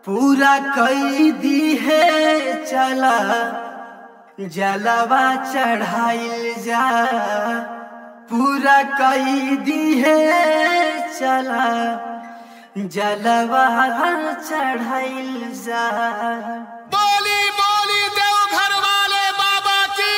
पूरा कई दी है चला जलवा चढ़ाइल जा। पूरा कई दी है चला जलवा चढ़ाइल जा। बोली बोली देवघर वाले बाबा की।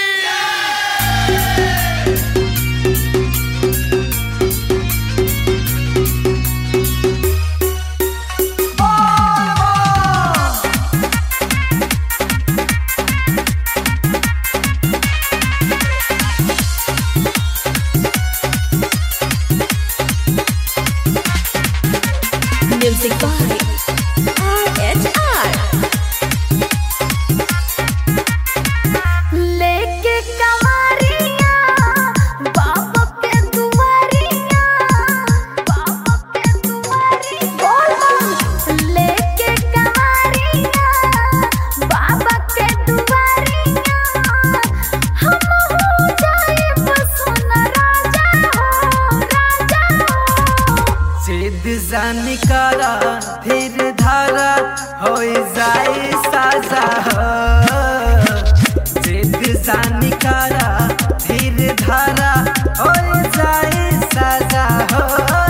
Music by RHR। लेके कवारिया बाबा के दुआरिया, बाबा के दुआरिया लेके कवारिया बाबा के दुआरिया। हम हो जाए बसुन राजा हो, राजा हो। सिद्ध जानी करा धीर धारा हो जाए साजा हो। सिद्ध जानी करा धीर धारा हो जाए साजा हो।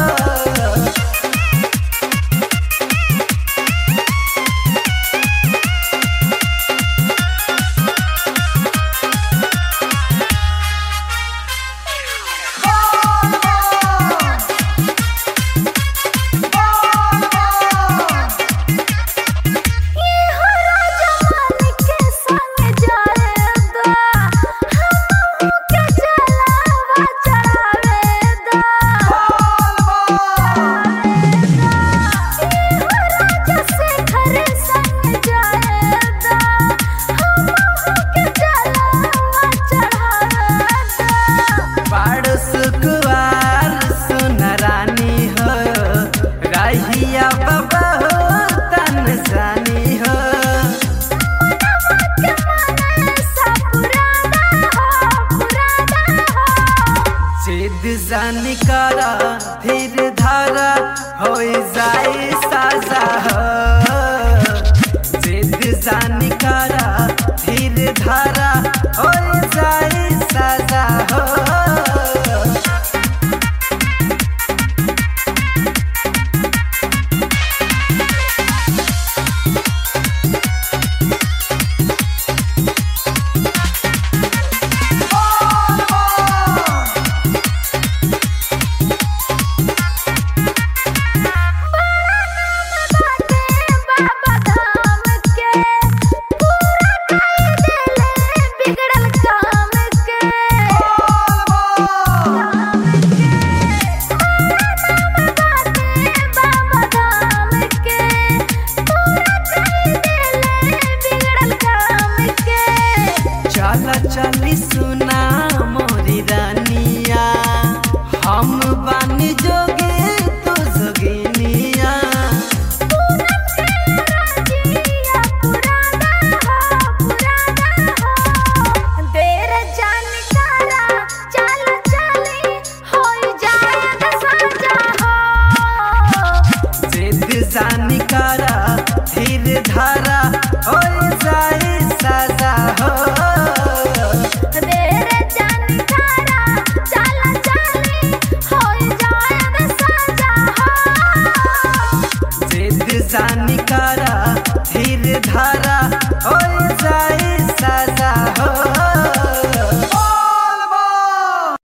जानी करा धीर धारा हो जाए साजा हो। सिद्ध जानी करा धीर धारा हो जाए साजा हो।